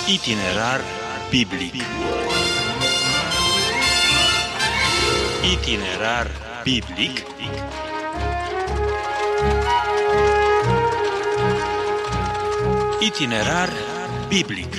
Itinerar biblic. Itinerar biblic. Itinerar biblic.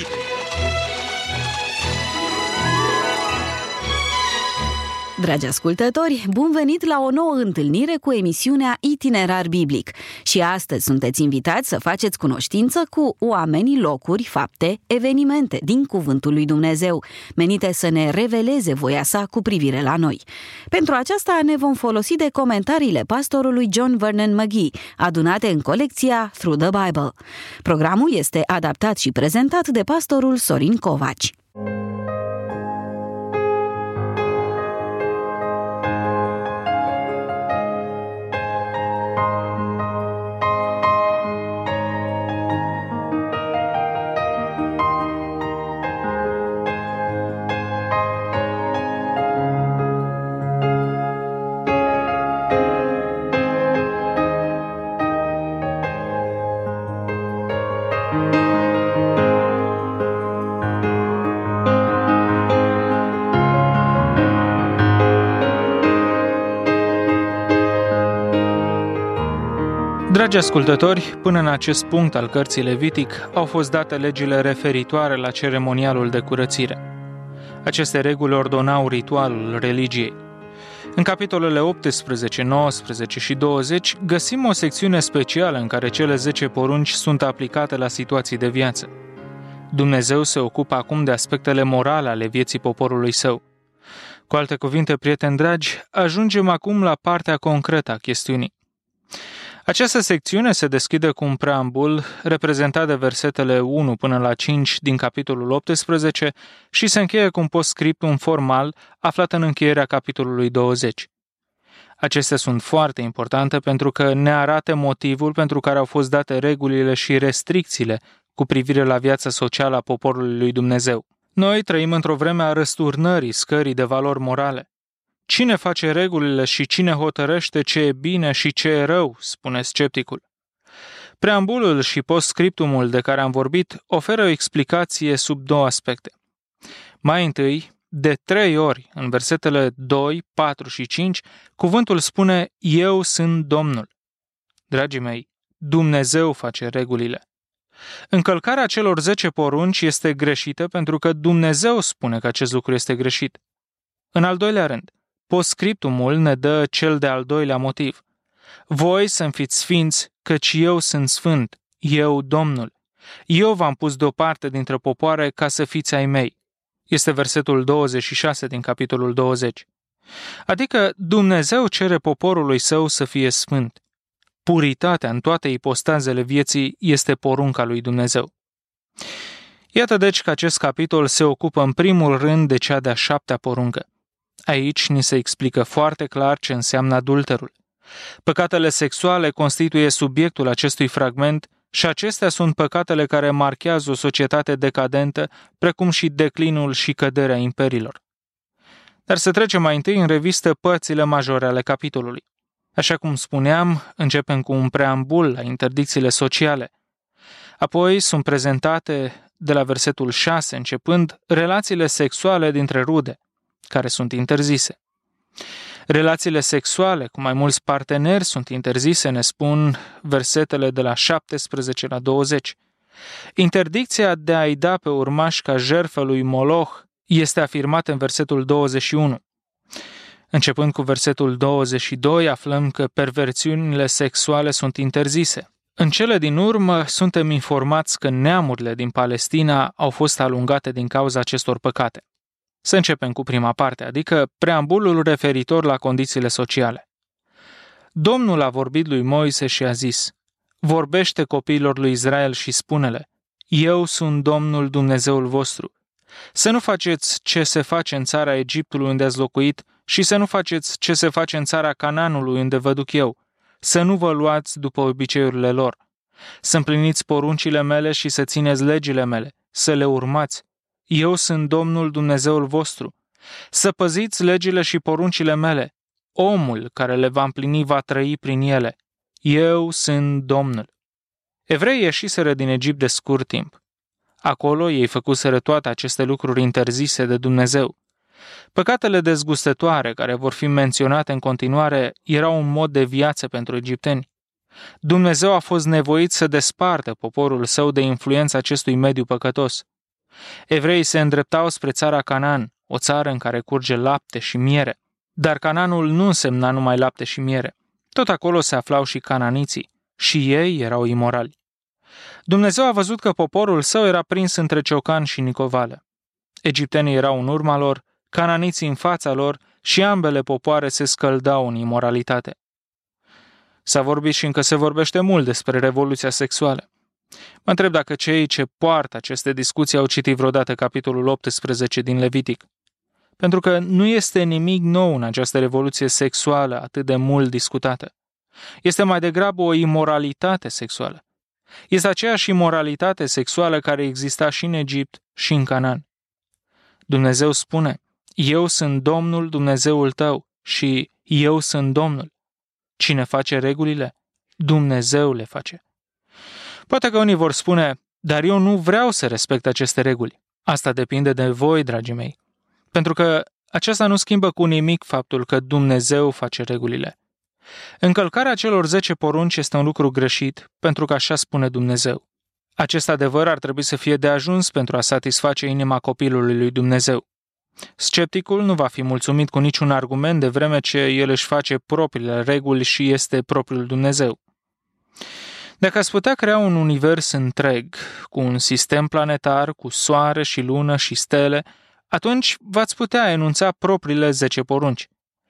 Dragi ascultători, bun venit la o nouă întâlnire cu emisiunea Itinerar Biblic. Și astăzi sunteți invitați să faceți cunoștință cu oamenii, locuri, fapte, evenimente din Cuvântul lui Dumnezeu, menite să ne reveleze voia sa cu privire la noi. Pentru aceasta ne vom folosi de comentariile pastorului John Vernon McGee, adunate în colecția Through the Bible. Programul este adaptat și prezentat de pastorul Sorin Covaci. Dragi ascultători, până în acest punct al cărții Levitic au fost date legile referitoare la ceremonialul de curățire. Aceste reguli ordonau ritualul religiei. În capitolele 18, 19 și 20 găsim o secțiune specială în care cele 10 porunci sunt aplicate la situații de viață. Dumnezeu se ocupă acum de aspectele morale ale vieții poporului său. Cu alte cuvinte, prieteni dragi, ajungem acum la partea concretă a chestiunii. Această secțiune se deschide cu un preambul reprezentat de versetele 1 până la 5 din capitolul 18 și se încheie cu un postscriptum formal aflat în încheierea capitolului 20. Acestea sunt foarte importante pentru că ne arată motivul pentru care au fost date regulile și restricțiile cu privire la viața socială a poporului lui Dumnezeu. Noi trăim într-o vreme a răsturnării scării de valori morale. Cine face regulile și cine hotărăște ce e bine și ce e rău, spune scepticul. Preambulul și postscriptumul de care am vorbit oferă o explicație sub două aspecte. Mai întâi, de 3 ori, în versetele 2, 4 și 5, cuvântul spune, Eu sunt Domnul. Dragii mei, Dumnezeu face regulile. Încălcarea celor 10 porunci este greșită pentru că Dumnezeu spune că acest lucru este greșit. În al doilea rând, postscriptumul ne dă cel de-al doilea motiv. Voi să-mi fiți sfinți, căci eu sunt sfânt, eu Domnul. Eu v-am pus deoparte dintre popoare ca să fiți ai mei. Este versetul 26 din capitolul 20. Adică Dumnezeu cere poporului său să fie sfânt. Puritatea în toate ipostazele vieții este porunca lui Dumnezeu. Iată deci că acest capitol se ocupă în primul rând de cea de-a 7-a poruncă. Aici ni se explică foarte clar ce înseamnă adulterul. Păcatele sexuale constituie subiectul acestui fragment și acestea sunt păcatele care marchează o societate decadentă, precum și declinul și căderea imperiilor. Dar să trecem mai întâi în revistă părțile majore ale capitolului. Așa cum spuneam, începem cu un preambul la interdicțiile sociale. Apoi sunt prezentate, de la versetul 6 începând, relațiile sexuale dintre rude, care sunt interzise. Relațiile sexuale cu mai mulți parteneri sunt interzise, ne spun versetele de la 17 la 20. Interdicția de a-i da pe urmași ca jertfă lui Moloch este afirmată în versetul 21. Începând cu versetul 22, aflăm că perversiunile sexuale sunt interzise. În cele din urmă, suntem informați că neamurile din Palestina au fost alungate din cauza acestor păcate. Să începem cu prima parte, adică preambulul referitor la condițiile sociale. Domnul a vorbit lui Moise și a zis, vorbește copiilor lui Israel și spune-le, Eu sunt Domnul Dumnezeul vostru. Să nu faceți ce se face în țara Egiptului unde ați locuit și să nu faceți ce se face în țara Canaanului unde vă duc eu. Să nu vă luați după obiceiurile lor. Să împliniți poruncile mele și să țineți legile mele, să le urmați. Eu sunt Domnul Dumnezeul vostru. Să păziți legile și poruncile mele. Omul care le va împlini va trăi prin ele. Eu sunt Domnul. Evreii ieșiseră din Egipt de scurt timp. Acolo ei făcuseră toate aceste lucruri interzise de Dumnezeu. Păcatele dezgustătoare care vor fi menționate în continuare erau un mod de viață pentru egipteni. Dumnezeu a fost nevoit să despartă poporul său de influența acestui mediu păcătos. Evreii se îndreptau spre țara Canaan, o țară în care curge lapte și miere. Dar Canaanul nu însemna numai lapte și miere. Tot acolo se aflau și cananiții, și ei erau imorali. Dumnezeu a văzut că poporul său era prins între ciocan și nicovală. Egiptenii erau în urma lor, cananiții în fața lor și ambele popoare se scăldau în imoralitate. S-a vorbit și încă se vorbește mult despre revoluția sexuală. Mă întreb dacă cei ce poartă aceste discuții au citit vreodată capitolul 18 din Levitic. Pentru că nu este nimic nou în această revoluție sexuală atât de mult discutată. Este mai degrabă o imoralitate sexuală. Este aceeași imoralitate sexuală care exista și în Egipt și în Canaan. Dumnezeu spune, eu sunt Domnul Dumnezeul tău și eu sunt Domnul. Cine face regulile? Dumnezeu le face. Poate că unii vor spune, dar eu nu vreau să respect aceste reguli. Asta depinde de voi, dragii mei. Pentru că aceasta nu schimbă cu nimic faptul că Dumnezeu face regulile. Încălcarea celor 10 porunci este un lucru greșit, pentru că așa spune Dumnezeu. Acest adevăr ar trebui să fie de ajuns pentru a satisface inima copilului lui Dumnezeu. Scepticul nu va fi mulțumit cu niciun argument de vreme ce el își face propriile reguli și este propriul Dumnezeu. Dacă ați putea crea un univers întreg, cu un sistem planetar, cu soare și lună și stele, atunci v-ați putea enunța propriile 10 porunci.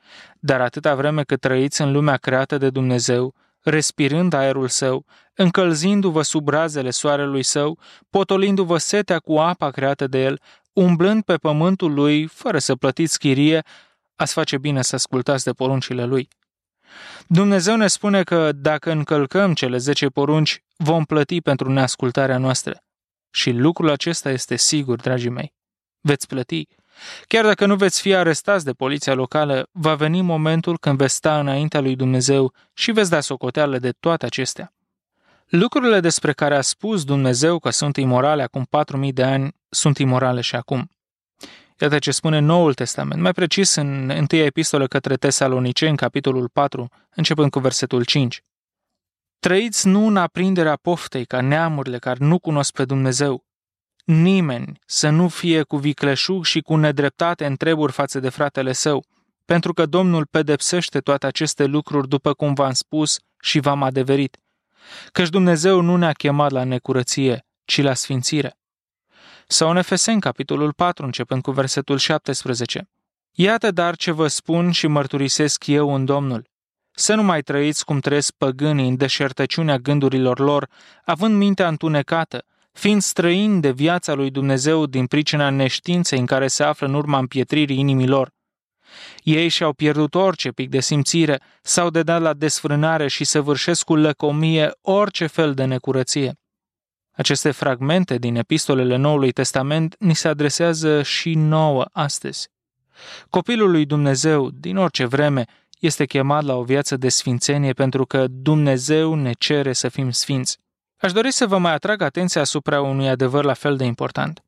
Dar atâta vreme cât trăiți în lumea creată de Dumnezeu, respirând aerul său, încălzindu-vă sub razele soarelui său, potolindu-vă setea cu apa creată de el, umblând pe pământul lui, fără să plătiți chirie, ați face bine să ascultați de poruncile lui. Dumnezeu ne spune că dacă încălcăm cele 10 porunci, vom plăti pentru neascultarea noastră. Și lucrul acesta este sigur, dragii mei. Veți plăti. Chiar dacă nu veți fi arestați de poliția locală, va veni momentul când veți sta înaintea lui Dumnezeu și veți da socoteală de toate acestea. Lucrurile despre care a spus Dumnezeu că sunt imorale acum 4000 de ani, sunt imorale și acum. Iată ce spune Noul Testament, mai precis în 1 epistolă către Tesaloniceni, capitolul 4, începând cu versetul 5. Trăiți nu în aprinderea poftei ca neamurile care nu cunosc pe Dumnezeu. Nimeni să nu fie cu vicleșug și cu nedreptate în treburi față de fratele său, pentru că Domnul pedepsește toate aceste lucruri după cum v-am spus și v-am adeverit, căci Dumnezeu nu ne-a chemat la necurăție, ci la sfințire. Sau în Efeseni, capitolul 4, începând cu versetul 17. Iată dar ce vă spun și mărturisesc eu în Domnul. Să nu mai trăiți cum trăiesc păgânii în deșertăciunea gândurilor lor, având mintea întunecată, fiind străini de viața lui Dumnezeu din pricina neștiinței în care se află în urma împietririi inimilor. Ei și-au pierdut orice pic de simțire, s-au dedat la desfrânare și săvârșesc cu lăcomie orice fel de necurăție. Aceste fragmente din epistolele Noului Testament ni se adresează și nouă astăzi. Copilul lui Dumnezeu, din orice vreme, este chemat la o viață de sfințenie pentru că Dumnezeu ne cere să fim sfinți. Aș dori să vă mai atrag atenția asupra unui adevăr la fel de important.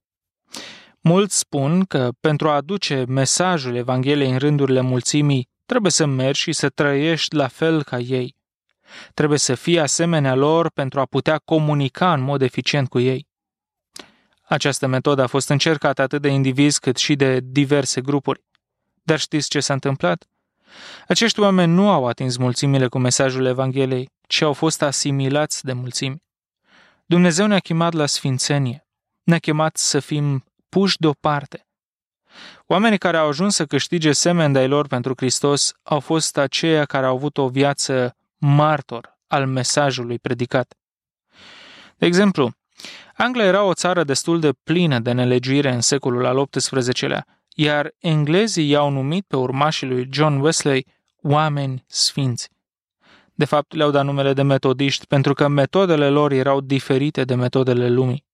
Mulți spun că pentru a aduce mesajul Evangheliei în rândurile mulțimii, trebuie să mergi și să trăiești la fel ca ei. Trebuie să fii asemenea lor pentru a putea comunica în mod eficient cu ei. Această metodă a fost încercată atât de indivizi cât și de diverse grupuri. Dar știți ce s-a întâmplat? Acești oameni nu au atins mulțimile cu mesajul Evangheliei, ci au fost asimilați de mulțimi. Dumnezeu ne-a chemat la sfințenie, ne-a chemat să fim puși deoparte. Oamenii care au ajuns să câștige semeni de-ai lor pentru Hristos au fost aceia care au avut o viață martor al mesajului predicat. De exemplu, Anglia era o țară destul de plină de nelegiuire în secolul al XVIII-lea, iar englezii i-au numit pe urmașii lui John Wesley oameni sfinți. De fapt, le-au dat numele de metodiști pentru că metodele lor erau diferite de metodele lumii.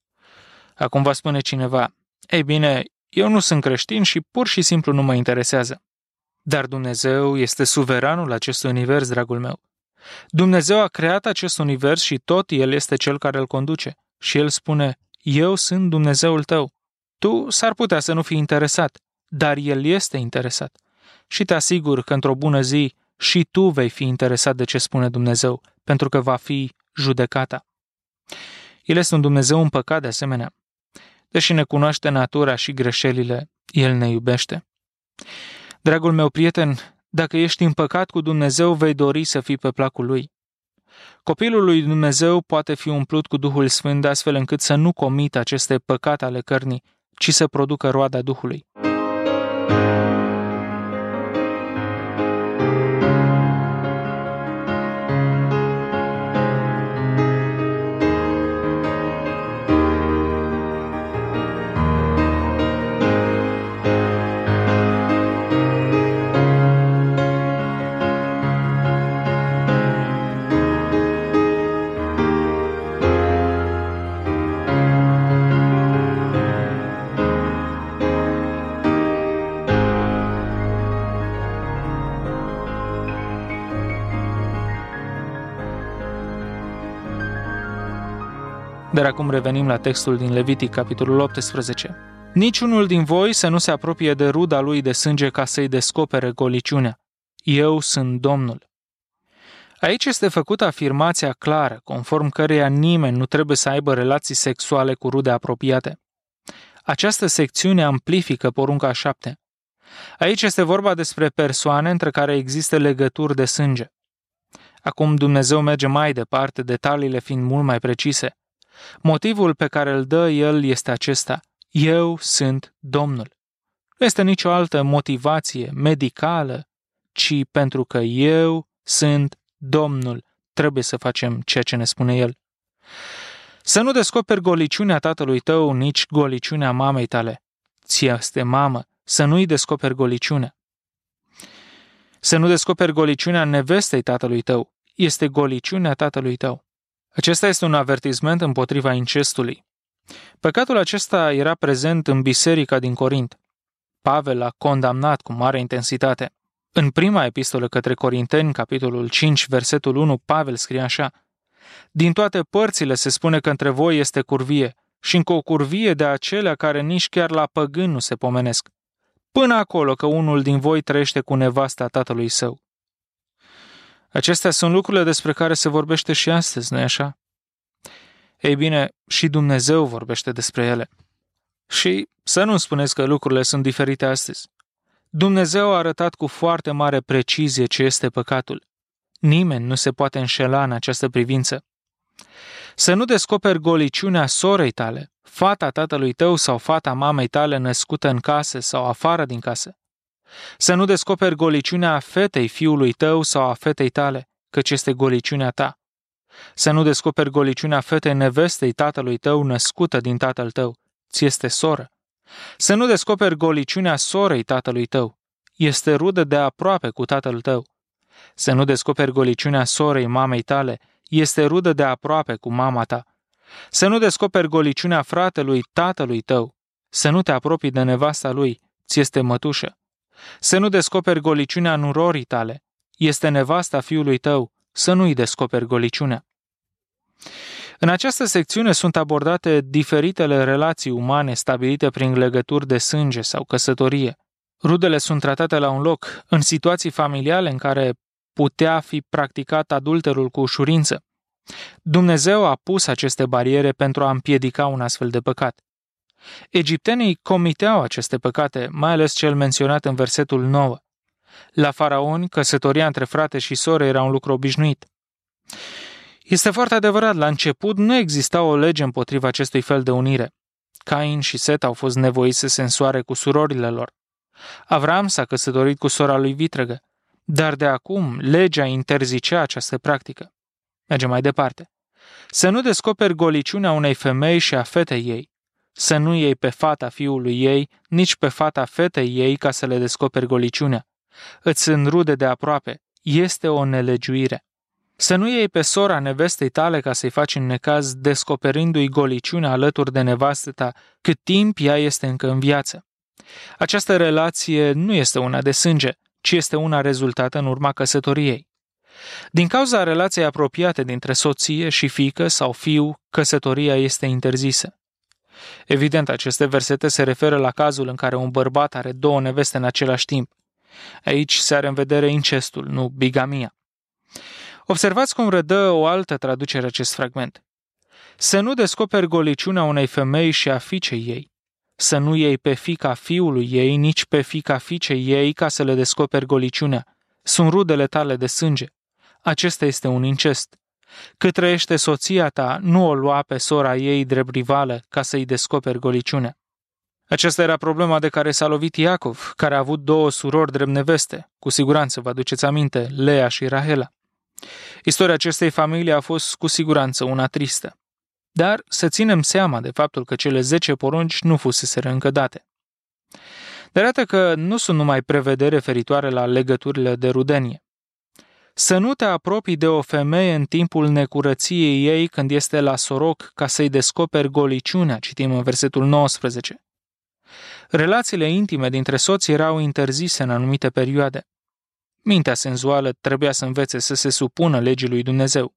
Acum va spune cineva, ei bine, eu nu sunt creștin și pur și simplu nu mă interesează. Dar Dumnezeu este suveranul acestui univers, dragul meu. Dumnezeu a creat acest univers și tot El este Cel care îl conduce. Și El spune, eu sunt Dumnezeul tău. Tu s-ar putea să nu fii interesat, dar El este interesat. Și te asigur că într-o bună zi și tu vei fi interesat de ce spune Dumnezeu, pentru că va fi judecata. El este un Dumnezeu împăcat de asemenea. Deși ne cunoaște natura și greșelile, El ne iubește. Dragul meu prieten, dacă ești împăcat cu Dumnezeu, vei dori să fii pe placul Lui. Copilul lui Dumnezeu poate fi umplut cu Duhul Sfânt astfel încât să nu comită aceste păcate ale cărnii, ci să producă roada Duhului. Dar acum revenim la textul din Levitic, capitolul 18. Niciunul din voi să nu se apropie de ruda lui de sânge ca să-i descopere goliciunea. Eu sunt Domnul. Aici este făcută afirmația clară, conform căreia nimeni nu trebuie să aibă relații sexuale cu rude apropiate. Această secțiune amplifică porunca 7. Aici este vorba despre persoane între care există legături de sânge. Acum Dumnezeu merge mai departe, detaliile fiind mult mai precise. Motivul pe care îl dă El este acesta: eu sunt Domnul. Nu este nicio altă motivație medicală, ci pentru că eu sunt Domnul, trebuie să facem ceea ce ne spune El. Să nu descoperi goliciunea tatălui tău, nici goliciunea mamei tale. Ție este mamă, să nu-i descoperi goliciunea. Să nu descoperi goliciunea nevestei tatălui tău, este goliciunea tatălui tău. Acesta este un avertisment împotriva incestului. Păcatul acesta era prezent în biserica din Corint. Pavel l-a condamnat cu mare intensitate. În prima epistolă către Corinteni, capitolul 5, versetul 1, Pavel scrie așa: din toate părțile se spune că între voi este curvie, și încă o curvie de acelea care nici chiar la păgân nu se pomenesc, până acolo că unul din voi trăiește cu nevasta tatălui său. Acestea sunt lucrurile despre care se vorbește și astăzi, nu-i așa? Ei bine, și Dumnezeu vorbește despre ele. Și să nu spuneți că lucrurile sunt diferite astăzi. Dumnezeu a arătat cu foarte mare precizie ce este păcatul. Nimeni nu se poate înșela în această privință. Să nu descoperi goliciunea sorei tale, fata tatălui tău sau fata mamei tale născută în casă sau afară din casă. Să nu descoperi goliciunea fetei fiului tău sau a fetei tale, căci este goliciunea ta. Să nu descoperi goliciunea fetei nevestei tatălui tău născută din tatăl tău, ți este soră. Să nu descoperi goliciunea sorei tatălui tău, este rudă de aproape cu tatăl tău. Să nu descoperi goliciunea sorei mamei tale, este rudă de aproape cu mama ta. Să nu descoperi goliciunea fratelui tatălui tău, să nu te apropii de nevasta lui, ți este mătușă. Să nu descoperi goliciunea nurorii tale, este nevasta fiului tău, să nu-i descoperi goliciunea. În această secțiune sunt abordate diferitele relații umane stabilite prin legături de sânge sau căsătorie. Rudele sunt tratate la un loc, în situații familiale în care putea fi practicat adulterul cu ușurință. Dumnezeu a pus aceste bariere pentru a împiedica un astfel de păcat. Egiptenii comiteau aceste păcate, mai ales cel menționat în versetul 9. La faraoni, căsătoria între frate și soră era un lucru obișnuit. Este foarte adevărat, la început nu exista o lege împotriva acestui fel de unire. Cain și Set au fost nevoiți să se însoare cu surorile lor. Avram s-a căsătorit cu sora lui vitregă, dar de acum legea interzicea această practică. Mergem mai departe. Să nu descoperi goliciunea unei femei și a fetei ei. Să nu iei pe fata fiului ei, nici pe fata fetei ei ca să le descoperi goliciunea. Îți sunt rude de aproape. Este o nelegiuire. Să nu iei pe sora nevestei tale ca să-i faci în necaz, descoperindu-i goliciunea alături de nevastă ta, cât timp ea este încă în viață. Această relație nu este una de sânge, ci este una rezultată în urma căsătoriei. Din cauza relației apropiate dintre soție și fiică sau fiu, căsătoria este interzisă. Evident, aceste versete se referă la cazul în care un bărbat are două neveste în același timp. Aici se are în vedere incestul, nu bigamia. Observați cum redă o altă traducere acest fragment. Să nu descoperi goliciunea unei femei și a fiicei ei. Să nu iei pe fiica fiului ei, nici pe fiica fiicei ei, ca să le descoperi goliciunea. Sunt rudele tale de sânge. Acesta este un incest. Cât trăiește soția ta, nu o lua pe sora ei drept rivală ca să-i descoperi goliciunea. Aceasta era problema de care s-a lovit Iacov, care a avut două surori drept neveste. Cu siguranță vă aduceți aminte, Lea și Rahela. Istoria acestei familii a fost cu siguranță una tristă. Dar să ținem seama de faptul că cele 10 porunci nu fuseseră încă date. De arată că nu sunt numai prevederi referitoare la legăturile de rudenie. Să nu te apropii de o femeie în timpul necurăției ei când este la soroc ca să-i descoperi goliciunea, citim în versetul 19. Relațiile intime dintre soți erau interzise în anumite perioade. Mintea senzuală trebuia să învețe să se supună legii lui Dumnezeu.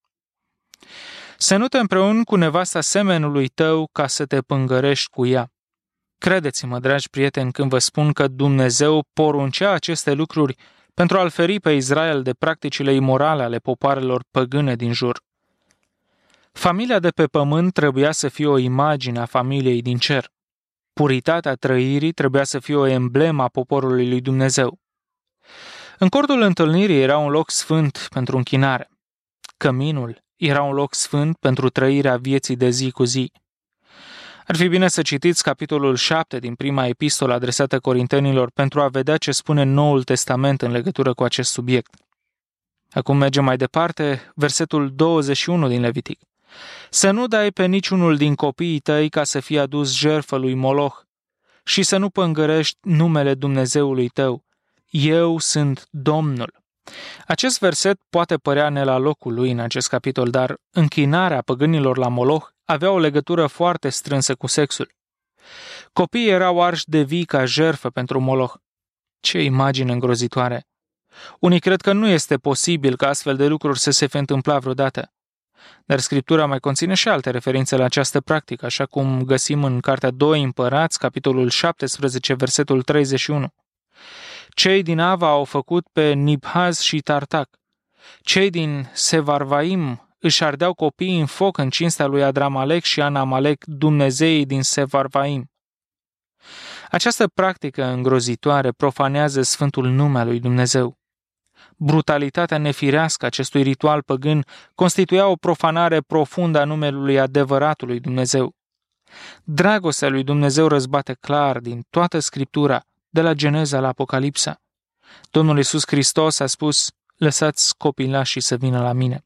Să nu te împreuni cu nevasta semenului tău ca să te pângărești cu ea. Credeți-mă, dragi prieteni, când vă spun că Dumnezeu poruncea aceste lucruri pentru a-l feri pe Israel de practicile imorale ale popoarelor păgâne din jur. Familia de pe pământ trebuia să fie o imagine a familiei din cer. Puritatea trăirii trebuia să fie o emblemă a poporului lui Dumnezeu. În cortul întâlnirii era un loc sfânt pentru închinare. Căminul era un loc sfânt pentru trăirea vieții de zi cu zi. Ar fi bine să citiți capitolul 7 din prima epistolă adresată Corintenilor pentru a vedea ce spune Noul Testament în legătură cu acest subiect. Acum mergem mai departe, versetul 21 din Levitic. Să nu dai pe niciunul din copiii tăi ca să fie adus jertfă lui Moloch și să nu pângărești numele Dumnezeului tău. Eu sunt Domnul. Acest verset poate părea ne la locul lui în acest capitol, dar închinarea păgânilor la Moloch avea o legătură foarte strânsă cu sexul. Copiii erau arși de vii ca jertfă pentru Moloch. Ce imagine îngrozitoare! Unii cred că nu este posibil ca astfel de lucruri să se fi întâmplat vreodată. Dar Scriptura mai conține și alte referințe la această practică, așa cum găsim în Cartea 2 Împărați, capitolul 17, versetul 31. Cei din Ava au făcut pe Nibhaz și Tartac. Cei din Sevarvaim își ardeau copiii în foc în cinstea lui Adramalec și Anamalec, dumnezeii din Sevarvaim. Această practică îngrozitoare profanează sfântul nume al lui Dumnezeu. Brutalitatea nefirească acestui ritual păgân constituia o profanare profundă a numelui adevăratului Dumnezeu. Dragostea lui Dumnezeu răzbate clar din toată Scriptura, de la Geneza la Apocalipsa. Domnul Iisus Hristos a spus, lăsați copilașii să vină la mine.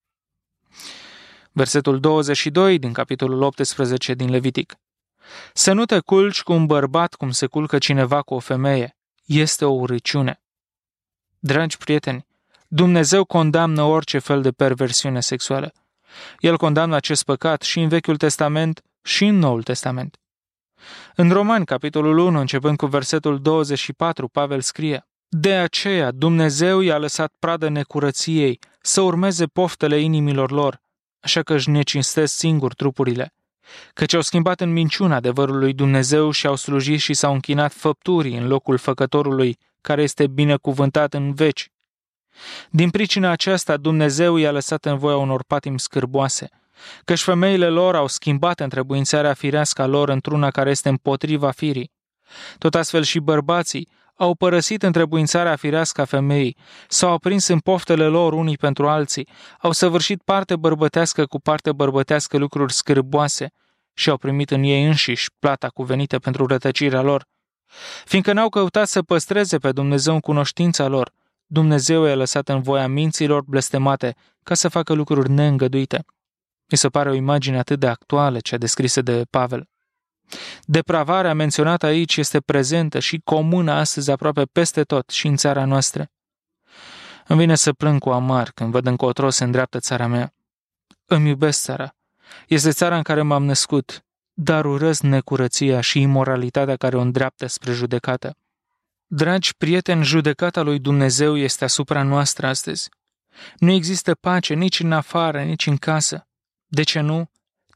Versetul 22 din capitolul 18 din Levitic. Să nu te culci cu un bărbat cum se culcă cineva cu o femeie. Este o urăciune. Dragi prieteni, Dumnezeu condamnă orice fel de perversiune sexuală. El condamnă acest păcat și în Vechiul Testament și în Noul Testament. În Romani, capitolul 1, începând cu versetul 24, Pavel scrie: De aceea Dumnezeu i-a lăsat pradă necurăției să urmeze poftele inimilor lor, așa că își necinstesc singur trupurile, căci au schimbat în minciună adevărul lui Dumnezeu și au slujit și s-au închinat făpturii în locul Făcătorului, care este binecuvântat în veci. Din pricina aceasta Dumnezeu i-a lăsat în voia unor patimi scârboase, căci femeile lor au schimbat întrebuințarea firească a lor într-una care este împotriva firii. Tot astfel și bărbații au părăsit întrebuințarea firească a femeii, s-au aprins în poftele lor unii pentru alții, au săvârșit parte bărbătească cu parte bărbătească lucruri scârboase și au primit în ei înșiși plata cuvenită pentru rătăcirea lor. Fiindcă n-au căutat să păstreze pe Dumnezeu în cunoștința lor, Dumnezeu i-a lăsat în voia minților blestemate ca să facă lucruri neîngăduite. Mi se pare o imagine atât de actuală cea descrisă de Pavel. Depravarea menționată aici este prezentă și comună astăzi aproape peste tot și în țara noastră. Îmi vine să plâng cu amar când văd încotro se îndreaptă țara mea. Îmi iubesc țara. Este țara în care m-am născut, dar urăsc necurăția și imoralitatea care o îndreaptă spre judecată. Dragi prieteni, judecata lui Dumnezeu este asupra noastră astăzi. Nu există pace nici în afară, nici în casă. De ce nu?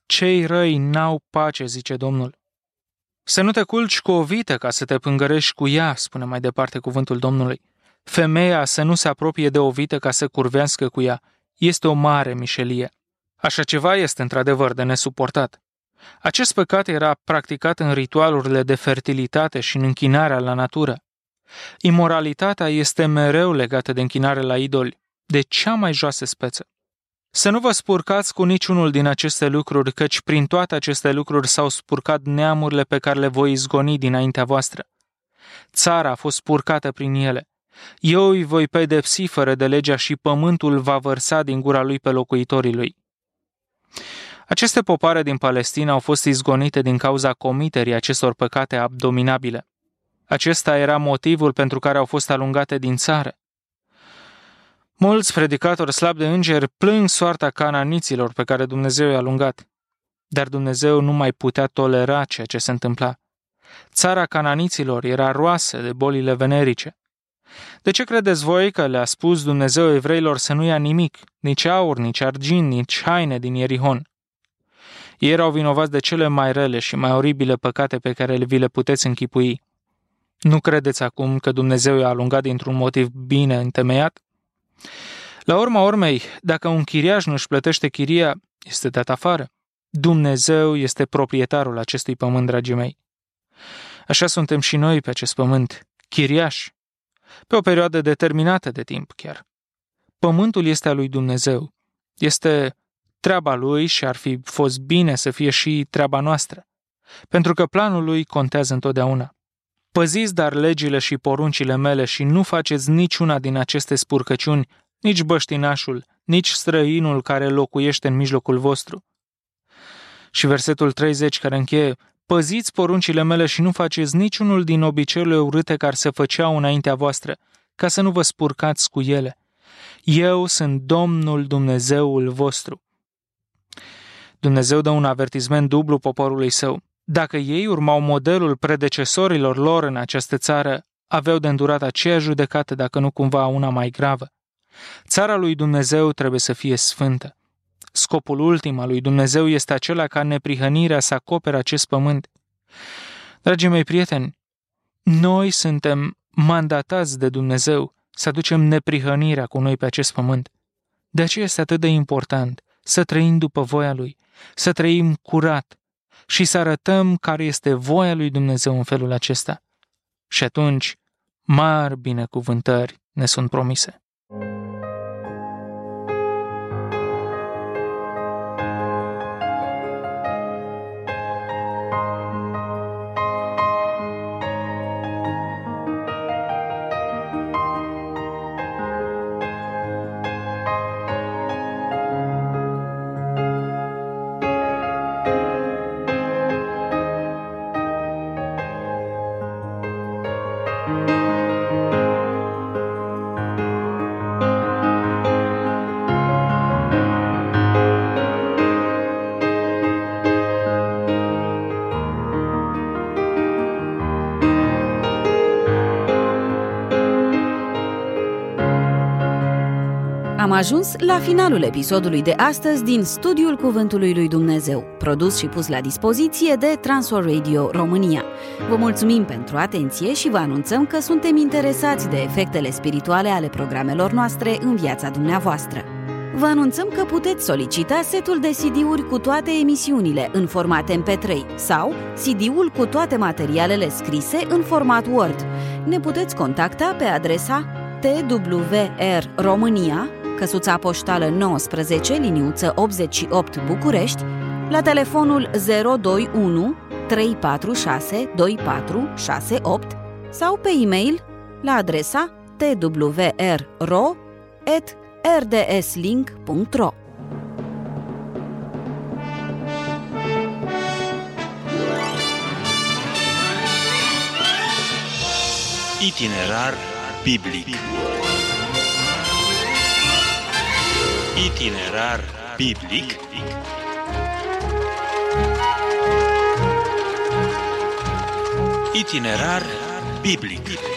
Cei răi n-au pace, zice Domnul. Să nu te culci cu o vită ca să te pângărești cu ea, spune mai departe cuvântul Domnului. Femeia să nu se apropie de o vită ca să curvească cu ea. Este o mare mișelie. Așa ceva este într-adevăr de nesuportat. Acest păcat era practicat în ritualurile de fertilitate și în închinarea la natură. Imoralitatea este mereu legată de închinare la idoli, de cea mai joasă speță. Să nu vă spurcați cu niciunul din aceste lucruri, căci prin toate aceste lucruri s-au spurcat neamurile pe care le voi izgoni dinaintea voastră. Țara a fost spurcată prin ele. Eu îi voi pedepsi fără de legea și pământul va vărsa din gura lui pe locuitorii lui. Aceste popoare din Palestina au fost izgonite din cauza comiterii acestor păcate abominabile. Acesta era motivul pentru care au fost alungate din țară. Mulți predicatori slabi de îngeri plâng soarta cananiților pe care Dumnezeu i-a alungat. Dar Dumnezeu nu mai putea tolera ceea ce se întâmpla. Țara cananiților era roasă de bolile venerice. De ce credeți voi că le-a spus Dumnezeu evreilor să nu ia nimic, nici aur, nici argint, nici haine din Ierihon? Ei erau vinovați de cele mai rele și mai oribile păcate pe care vi le puteți închipui. Nu credeți acum că Dumnezeu i-a alungat dintr-un motiv bine întemeiat? La urma urmei, dacă un chiriaș nu-și plătește chiria, este dat afară. Dumnezeu este proprietarul acestui pământ, dragii mei. Așa suntem și noi pe acest pământ, chiriași, pe o perioadă determinată de timp chiar. Pământul este al lui Dumnezeu, este treaba lui și ar fi fost bine să fie și treaba noastră, pentru că planul lui contează întotdeauna. Păziți dar legile și poruncile mele și nu faceți niciuna din aceste spurcăciuni, nici băștinașul, nici străinul care locuiește în mijlocul vostru. Și versetul 30 care încheie, păziți poruncile mele și nu faceți niciunul din obiceiurile urâte care se făceau înaintea voastră, ca să nu vă spurcați cu ele. Eu sunt Domnul Dumnezeul vostru. Dumnezeu dă un avertisment dublu poporului său. Dacă ei urmau modelul predecesorilor lor în această țară, aveau de îndurat aceeași judecată, dacă nu cumva una mai gravă. Țara lui Dumnezeu trebuie să fie sfântă. Scopul ultim al lui Dumnezeu este acela ca neprihănirea să acopere acest pământ. Dragii mei prieteni, noi suntem mandatați de Dumnezeu să aducem neprihănirea cu noi pe acest pământ. De aceea este atât de important să trăim după voia Lui, să trăim curat și să arătăm care este voia lui Dumnezeu în felul acesta. Și atunci, mari binecuvântări ne sunt promise. Am ajuns la finalul episodului de astăzi din Studiul Cuvântului lui Dumnezeu, produs și pus la dispoziție de Transworld Radio România. Vă mulțumim pentru atenție și vă anunțăm că suntem interesați de efectele spirituale ale programelor noastre în viața dumneavoastră. Vă anunțăm că puteți solicita setul de CD-uri cu toate emisiunile în format MP3 sau CD-ul cu toate materialele scrise în format Word. Ne puteți contacta pe adresa TWR România, căsuța poștală 19, liniuță 88 București, la telefonul 021 346 2468 sau pe e-mail la adresa twrro@rdslink.ro. Itinerar biblic. Itinerar biblic. Itinerar biblic.